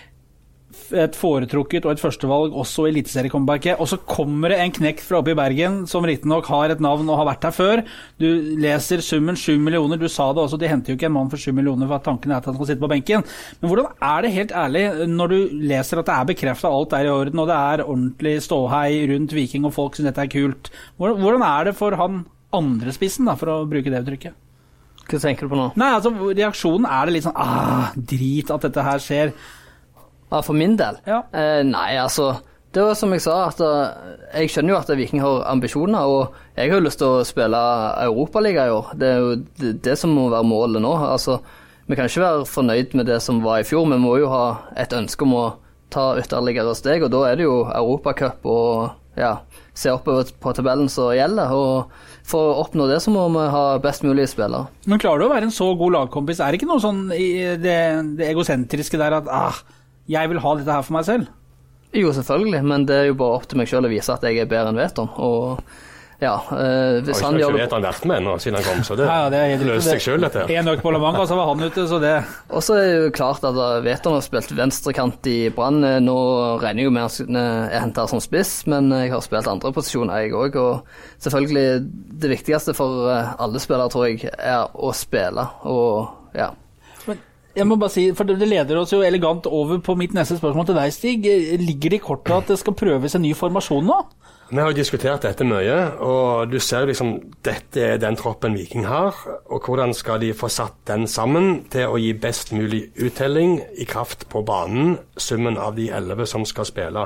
Et foretrukket og et førstevalg også i eliteseriecomebacket, og så kommer det en knekk fra oppe i Bergen som riktignok har et navn og har vært her før. Du leser summen 7 millioner, du sa det også, de henter jo ikke en mann for 7 millioner for at tanken er at han skal sitte på benken. Men hvordan er det helt ærlig når du leser at det er bekreftet alt er i orden, og det er ordentlig ståhei rundt Viking og folk synes dette er kult? Hvordan er det for han andre spissen da, for å bruke det uttrykket? Hva tenker du på nå? Nei, altså reaksjonen er det litt sånn, drit at dette her skjer. Ja, for min del? Ja. Nei, altså, det var som jeg sa, at jeg skjønner jo at Viking har ambisjoner, og jeg har jo lyst til å spille Europaliga i år. Det er jo det som må være målet nå. Altså, vi kan ikke være fornøyd med det som var i fjor, men vi må jo ha et ønske om å ta ytterligere steg, og da er det jo Europacup og ja, se oppover på tabellen som gjelder, og for å oppnå det så må vi ha best mulige spillere. Men klarer du å være en så god lagkompis? Er det ikke noe sånn i det egosentriske der at jeg vil ha dette her for meg selv? Jo, selvfølgelig, men det er jo bare opp til meg selv å vise at jeg er bedre enn Veton, og ja, hvis han gjør det... Veton vært med nå siden han kom, så det løser seg selv dette. En øk på Le Mans, og så var han ute, så det... Og så er det jo klart at Veton har spilt venstrekant i Brann, nå regner jeg jo med at jeg henter som spiss, men jeg har spilt andre posisjoner jeg også, og selvfølgelig det viktigste for alle spillere, tror jeg, er å spille, og ja... Jeg må bare si, for det leder oss jo elegant over på mitt neste spørsmål til deg, Stig. Ligger det i kortet at det skal prøves en ny formasjon nå? Vi har jo diskutert dette mye, og du ser liksom, dette er den troppen Viking har, og hvordan skal de få satt den sammen til å gi best mulig uttelling i kraft på banen, summen av de 11 som skal spille.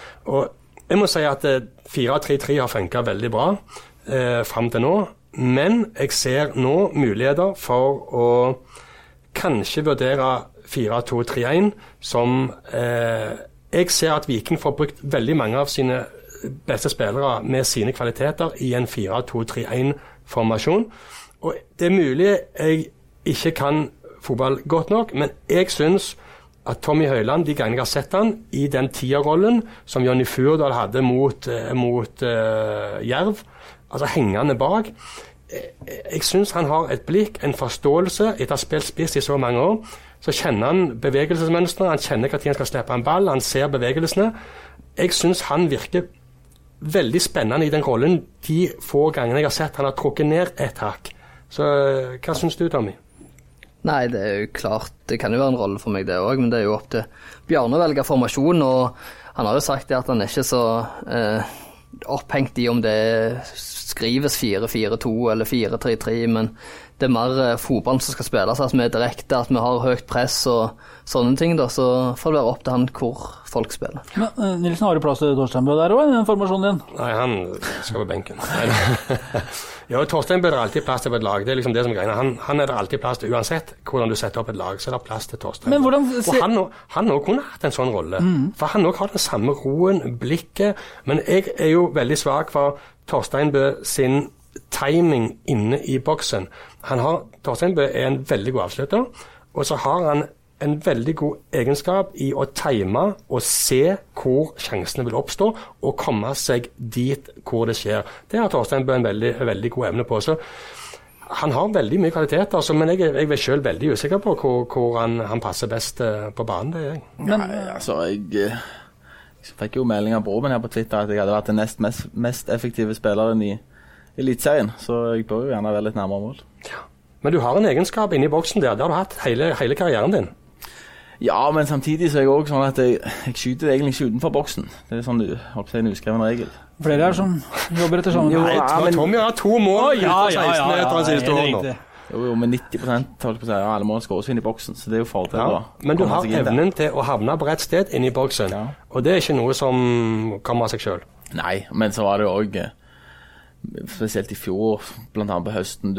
Og jeg må si at 4-3-3 har funket veldig bra frem til nå, men jeg ser nå muligheter for å kanskje vurdere 4-2-3-1 som jeg ser at Viking får brukt veldig mange av sine beste spillere med sine kvaliteter i en 4-2-3-1-formasjon. Og det er mulig jeg ikke kan fotball godt nok, men jeg synes at Tommy Høiland, de gangene jeg har sett han i den tierrollen som Jonny Furdal hadde mot Jerv, altså hengende bak, jeg synes han har et blikk, en forståelse, etter å ha spilt spiss i så mange år, så kjenner han bevegelsesmønster, han kjenner hva tid han skal slippe en ball, han ser bevegelsene. Jeg synes han virker veldig spennende i den rollen de få gangene jeg har sett han har trukket ned et hakk. Så hva synes du, Tommy? Nei, det er jo klart, det kan jo være en rolle for meg det også, men det er jo opp til Bjarne å velge formasjon, og han har jo sagt det at han er ikke så opphengt i om det skrives 4-4-2 eller 4-3-3, men det mer fotballen som skal spilles, at vi direkte, at vi har høyt press og sånne ting da, så får det være opp til han hvor folk spiller. Men Nilsen, har du plass til Torstein Bø der også, i den formasjonen din? Nei, han skal på benken. Ja, Torstein Bø er alltid plass til på et lag, det er liksom det som er greia. Han er det alltid plass til, uansett hvordan du setter opp et lag, så er det plass til Torstein. Men hvordan... Og han også kunne hatt en sånn rolle, for han også har den samme roen, blikket, men jeg er jo veldig svak for Torstein Bø sin timing inne i boksen. Torstein Bø er en veldig god avslutter, og så har han en veldig god egenskap i å time og se hvor sjansene vil oppstå, og komme seg dit hvor det skjer. Det har Torstein Bø en veldig god evne på. Så han har veldig mye kvalitet, altså, men jeg er selv veldig usikker på hvor han passer best på banen. Det er jeg. Nei, altså, jeg fikk jo melding av broren her på Twitter at jeg hadde vært den mest effektive spilleren i elitserien, så jeg bør jo gjerne være litt nærmere mål. Ja. Men du har en egenskap inne i boksen der, det har du hatt hele karrieren din. Ja, men samtidig så er jeg også sånn at jeg skyter egentlig ikke utenfor boksen. Det er sånn, en uskreven regel. Flere her som jobber etter sammen. Nei, Tommy har 2 mål ja, på 16 meter de siste årene. Jo, med 90% holdt på å si, alle mål skåres inn i boksen, så det er jo fordel. Men du har evnen til å havne på rett sted inne i boksen, og det er ikke noe som kommer av seg selv. Nei, men så var det jo også, spesielt i fjor, blant annet på høsten,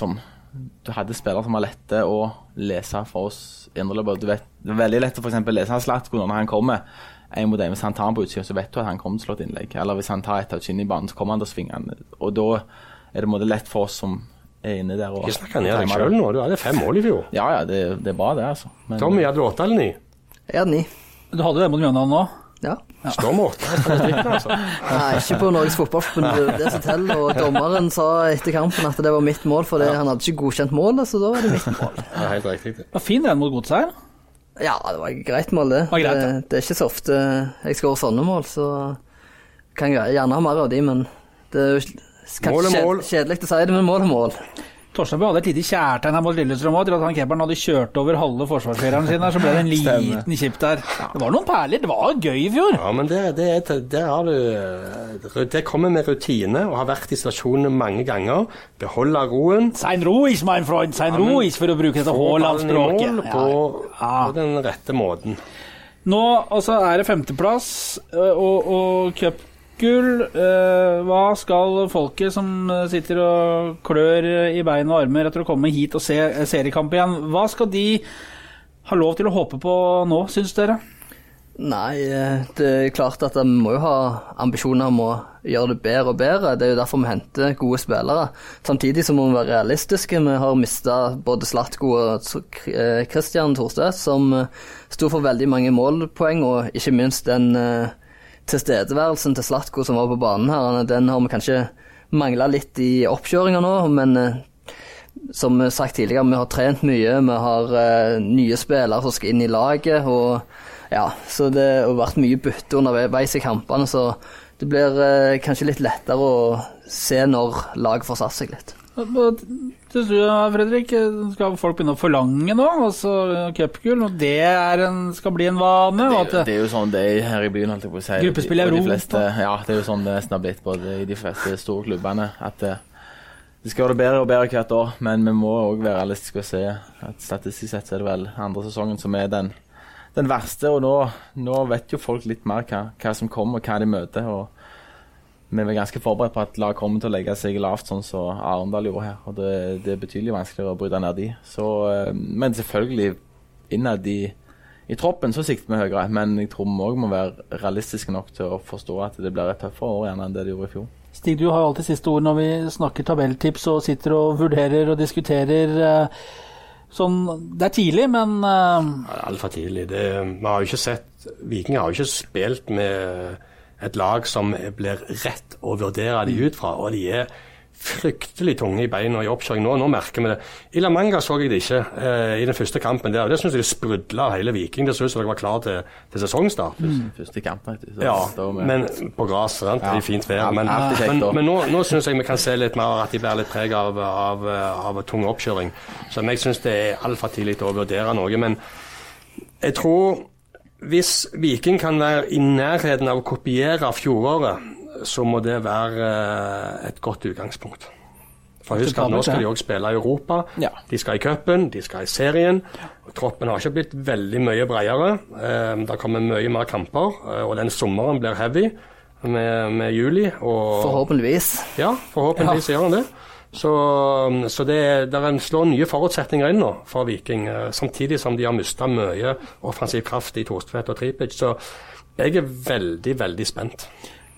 du hadde spillere som var lette å lese for oss indreløpere. Du vet, det er veldig lett å for eksempel lese Zlatko når han kommer en mot en. Hvis han tar han på utsiden, så vet du at han kommer til å slå et innlegg. Eller hvis han tar et touch inn i banen, så kommer han til å svinge han. Og da er det lett for oss som er inne der. Ikke snakke ned deg selv nå, du hadde 5 mål i fjor. Ja, det er bra det, altså. Men, Tommy, hadde du 8 eller 9? Jeg hadde 9. Du hadde det mot Mjøndalen nå? Ja. Står med 8. Altså. Nei, ikke på Norges Fotballforbund. Det som teller, og dommeren sa etter kampen at det var mitt mål, for han hadde ikke godkjent målet, så da var det mitt mål. Ja, helt riktig. Det var fin den mot Godsheimer. Ja, det var et greit mål, det. Det er ikke så ofte jeg skårer sånne mål, så kan jeg gjerne ha mer av de, men det er jo kjedelig å si det, men mål er mål. Torstein Bø hadde et lite kjærtegn her mot Lillestrøm også, til at han keeperen hadde kjørt over halve forsvarsfireren sin der, så ble det en liten kjipp der. Det var noen perler, det var gøy i fjor. Ja, men der har du, det kommer med rutine, og har vært i situasjonene mange ganger, beholde roen. Sein Ruiz, mein Freund, sein Ruiz, for å bruke dette Haaland-språket. På den rette måten. Nå, altså, er det 5. plass, og cupgull. Hva skal folket som sitter og klør i bein og armer etter å komme hit og se seriekamp igjen, hva skal de ha lov til å håpe på nå, synes dere? Nei, det er klart at de må jo ha ambisjoner om å gjøre det bedre og bedre. Det er jo derfor vi henter gode spillere. Samtidig så må vi være realistiske. Vi har mistet både Zlatko og Christian Thorstvedt, som stod for veldig mange målpoeng, og ikke minst den tilstedeværelsen til Zlatko som var på banen her, den har vi kanskje manglet litt i oppkjøringen nå, men som sagt tidligere, vi har trent mye, vi har nye spillere som skal inn i laget, og ja, så det har vært mye bytte underveis i kampene, så det blir kanskje litt lettere å se når laget får satt seg litt. Synes du, Fredrik, skal folk begynne å forlange nå, altså cupgull, og det skal bli en vane? Det er jo sånn det er her i byen, holdt jeg på å si. Gruppespill i Europa? Ja, det er jo sånn det nesten har blitt både i de fleste store klubbene, at det skal gjøre det bedre og bedre hvert år, men vi må også være realistiske og se at statistisk sett så er det vel andre sesongen som er den verste, og nå vet jo folk litt mer hva som kommer, og hva de møter, og vi er ganske forberedt på at lag kommer til å legge seg lavt, sånn som Arendal gjorde her, og det er betydelig vanskeligere å bryte ned de. Så, men selvfølgelig, innad i troppen så sikter vi høyere, men jeg tror vi også må være realistiske nok til å forstå at det blir et tøffere år igjen enn det gjorde i fjor. Stig, du har jo alltid siste ord når vi snakker tabelltips og sitter og vurderer og diskuterer. Sånn, det er tidlig, men Alt for tidlig. Vi har jo ikke sett, Viking har jo ikke spilt med et lag som blir rett å vurdere de ut fra, og de er fryktelig tunge i beina i oppkjøring nå. Nå merker vi det. I La Manga så jeg det ikke i den første kampen der, og det synes jeg det sprudlet hele Viking. Det synes jeg var klar til sesongstart. Første kampen. Ja, men på gras, det er fint vær. Men nå synes jeg vi kan se litt mer at de blir litt preg av tung oppkjøring. Så jeg synes det er alt for tidlig å vurdere noe, men jeg tror hvis Viking kan være i nærheten av å kopiere fjoråret, så må det være et godt utgangspunkt. For husk at nå skal de også spille i Europa, de skal i cupen, de skal i serien, og troppen har ikke blitt veldig mye bredere. Det kommer mye mer kamper, og den sommeren blir heavy med juli. Og forhåpentligvis. Ja, forhåpentligvis gjør den det. Så det slår nye forutsetninger inn nå for Viking, samtidig som de har mistet mye offensiv kraft i Torstvedt og Tripic, så jeg er veldig, veldig spent.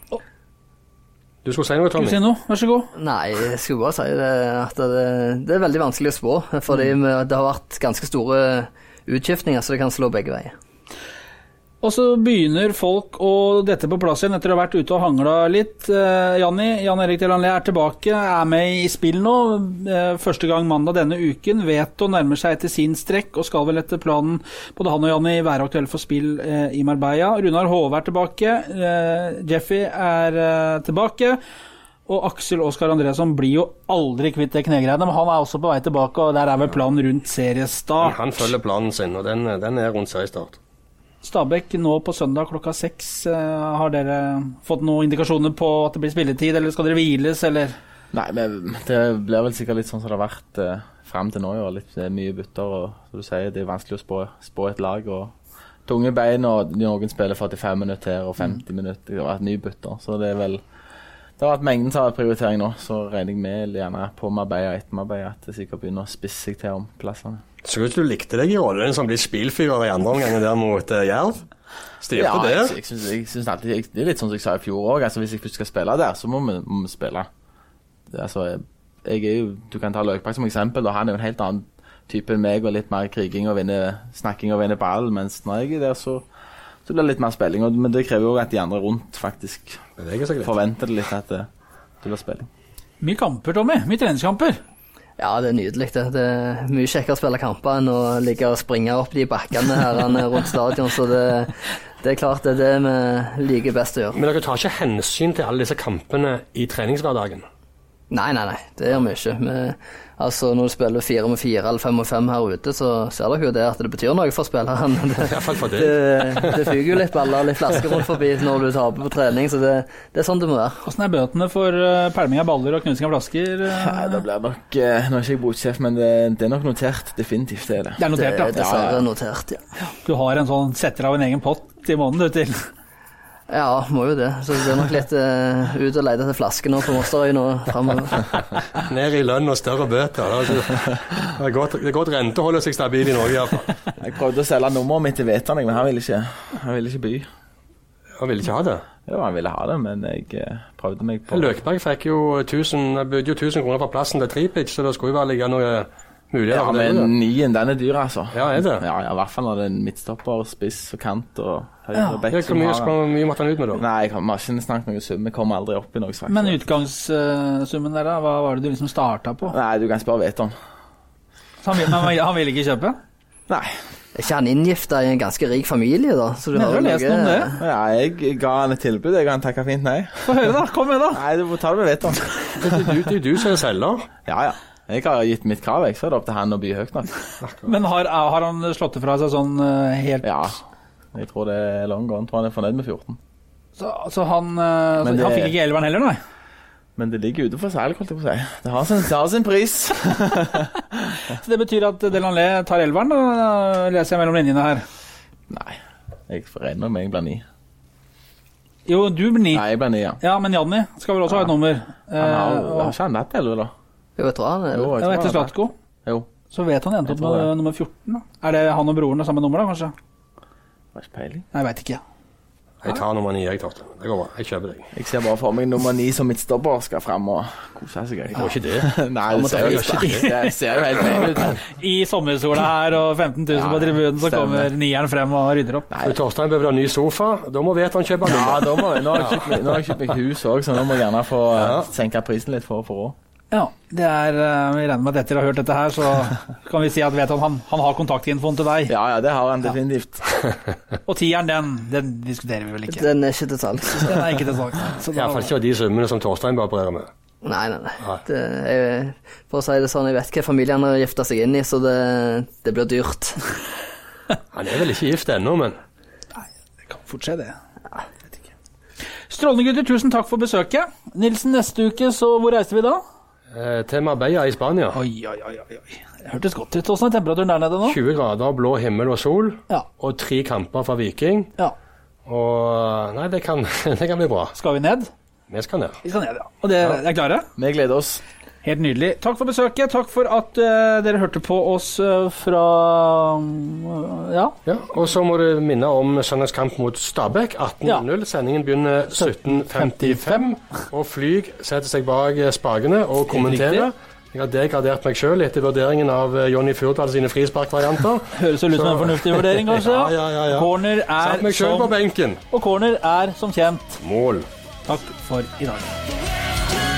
Du skulle si noe, Tommy? Skal du si noe? Vær så god. Nei, jeg skulle bare si at det er veldig vanskelig å spå, fordi det har vært ganske store utskiftninger, så det kan slå begge veier. Og så begynner folk å dette på plass igjen etter å ha vært ute og hanglet litt. Jan Erik Delanlé er tilbake, er med i spill nå. Første gang mandag denne uken. Vet å nærme seg etter sin strekk og skal vel etter planen både han og Janni være aktuelle for spill i Marbella. Runar Hove er tilbake. Jeffy er tilbake. Og Aksel Oskar Andreasson blir jo aldri kvitt det knegreiene, men han er også på vei tilbake, og der er vel planen rundt seriestart. Han følger planen sin, og den er rundt seriestart. Stabæk nå på søndag klokka 6. Har dere fått noen indikasjoner på at det blir spilletid, eller skal dere hviles, eller? Nei, men det blir vel sikkert litt sånn som det har vært frem til nå, jo. Litt mye bytter, og som du sier, det er vanskelig å spå et lag, og tunge bein, og noen spiller 45 minutter her, og 50 minutter, det har vært nye bytter, så det er vel, det har vært mengden som har prioritering nå, så regner jeg med gjerne på Marbella og etter Marbella, at det sikkert begynner å spisse seg til om plassene. Så ut du likte deg i rollen som blir spilfyrer i andre omgangen der mot Jerv? Styrte det? Ja, jeg synes alltid, det er litt sånn som jeg sa i fjor også, altså hvis jeg først skal spille der, så må vi spille. Altså, jeg er jo, du kan ta Løkberg som eksempel, og han er jo en helt annen type enn meg, og litt mer kriging og snakking og vinne ball, mens når jeg er der, så blir det litt mer spilling, men det krever jo at de andre rundt faktisk forventer det litt at det blir spilling. Mye kamper, Tommy. Mye treningskamper. Ja, det er nydelig det. Det er mye kjekkere å spille kamper enn å ligge og springe opp de bakkene her rundt stadion, så det er klart det er det vi liker best å gjøre. Men dere tar ikke hensyn til alle disse kampene i treningshverdagen? Nei, det gjør vi ikke. Altså, når du spiller 4-4 eller 5-5 her ute, så ser dere jo det at det betyr noe for spilleren. Det fyger jo litt baller, litt flasker rundt forbi når du taper på trening, så det er sånn det må være. Hvordan er bøtene for pælming av baller og knusing av flasker? Nei, det blir nok, nå er ikke jeg botsjef, men det er nok notert, definitivt det er det. Det er notert, ja. Det er notert, ja. Du har en sånn, setter av en egen pott i måneden du til. Ja, må jo det. Så det er nok litt ut og lete etter flasker nå på Mosterøy nå fremover. Ned i lønn og større bøter. Det er godt rente å holde seg stabil i Norge i hvert fall. Jeg prøvde å selge nummeret mitt til Veternik, men han ville ikke by. Han ville ikke ha det? Jo, han ville ha det, men jeg prøvde meg på... Løkberg fikk jo 1000 kroner på plassen til Tripic, så det skulle jo være ligge noe muligheter. Ja, men 9, den er dyr, altså. Ja, er det? Ja, i hvert fall når det er midtstopper, spiss og kant og høyre og bekk. Hvor mye måtte han ut med da? Nei, jeg har ikke snakket noe sum. Jeg kommer aldri opp i noe svakt. Men utgangssummen der da, hva var det du liksom startet på? Nei, du kan spørre Veton. Så han vil ikke kjøpe? Nei. Er ikke han inngiftet i en ganske rik familie da? Så du har jo lest noe om det. Ja, jeg ga han et tilbud, jeg ga han takket fint nei. Få høre da, kom med da. Nei, du må ta det med Veton. Det er du som er selger. Ja. Jeg har gitt mitt krav, så er det opp til han å by høyt nok. Men har han slått det fra seg sånn helt... Ja, jeg tror det er long gone. Jeg tror han er fornøyd med 14. Så han fikk ikke elveren heller, nei? Men det ligger ute for salg, holdt jeg på å si. Det har sin pris. Så det betyr at Delanlé tar elveren, da leser jeg mellom linjene her? Nei, jeg regner med jeg blir 9. Jo, du blir 9. Nei, jeg blir 9, ja. Ja, men Janni skal vel også ha et nummer. Har ikke han natt, eller da? Jo, jeg tror han er. Jo, etter Slatko. Jo. Så vet han endt opp med nummer 14 da. Er det han og broren det samme nummer da, kanskje? Var ikke peiling. Nei, jeg vet ikke. Jeg tar nummer 9, jeg tar det. Det går bra, jeg kjøper deg. Jeg ser bare for meg nummer 9 som midtstopper skal frem og kose seg. Jeg går ikke det. Nei, det ser jo helt feil ut. I sommersola her og 15 000 på tribunen, så kommer 9'eren frem og rydder opp. Så Torstein behøver ha ny sofa, da må Veton kjøpe nummer. Ja, nå har jeg kjøpt meg hus også, så nå må jeg gjerne få senke prisen litt for råd. Ja, det er, vi regner med at etter å ha hørt dette her, så kan vi si at Veton, han har kontaktinfoen til deg. Ja, det har han definitivt. Og 10'eren, den diskuterer vi vel ikke. Den er ikke til salg. Den er ikke til salg. I hvert fall ikke de summene som Torstein bare opererer med. Nei. For å si det sånn, jeg vet hva familien har giftet seg inn i, så det blir dyrt. Han er vel ikke gift ennå, men... Nei, det kan fortsatt det. Ja, vet ikke. Strålende gutter, tusen takk for besøket. Nilsen, neste uke, så hvor reiste vi da? Til Marbella i Spania. Oi. Det hørtes godt ut. Hvordan er temperaturen der nede nå? 20 grader, blå himmel og sol, Ja. og 3 kamper fra Viking. Ja. Og nei, det kan bli bra. Skal vi ned? Vi skal ned. Vi skal ned, ja. Og det er klare? Vi gleder oss. Helt nydelig. Takk for besøket. Takk for at dere hørte på oss fra ja. Og så må du minne om søndagskamp mot Stabæk 18:00. Sendingen begynner 17:55, og Flyg setter seg bak spakene og kommenterer. Jeg har degradert meg selv etter vurderingen av Jonny Furdal sine frisparkvarianter. Høres ut som en fornuftig vurdering, kanskje? Ja. Corner Satt meg selv på benken. Og corner er som kjent Mål. Takk for i dag.